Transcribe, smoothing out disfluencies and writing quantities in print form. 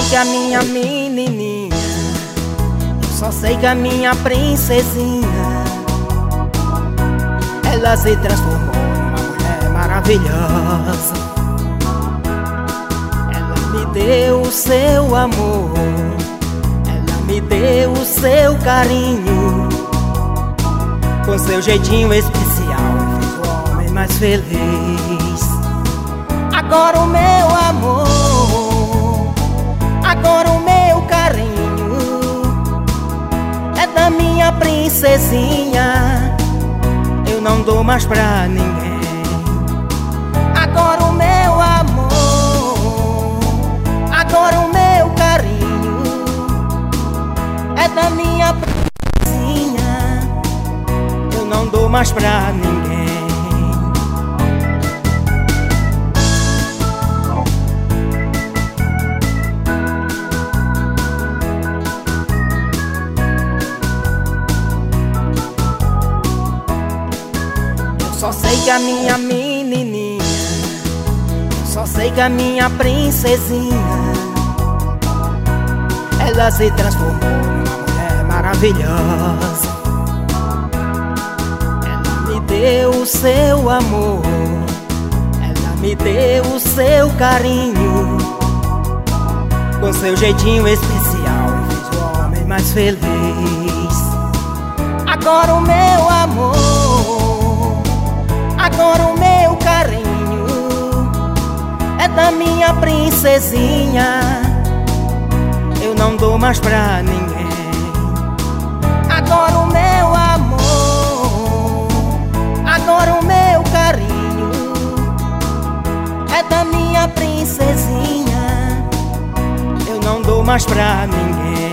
sei que a minha menininha, eu só sei que a minha princesinha, ela se transformou numa mulher maravilhosa. Ela me deu o seu amor, ela me deu o seu carinho, com seu jeitinho especial fez o homem mais feliz. Agora o meu amor, agora o meu carinho é da minha princesinha, eu não dou mais pra ninguém. Agora o meu amor, agora o meu carinho é da minha princesinha, eu não dou mais pra ninguém. Só sei que a minha menininha, só sei que a minha princesinha, ela se transformou numa mulher maravilhosa. Ela me deu o seu amor, ela me deu o seu carinho, com seu jeitinho especial fez o homem mais feliz. Agora o meu amor, agora o meu carinho é da minha princesinha, eu não dou mais pra ninguém. Agora o meu amor, agora o meu carinho é da minha princesinha, eu não dou mais pra ninguém.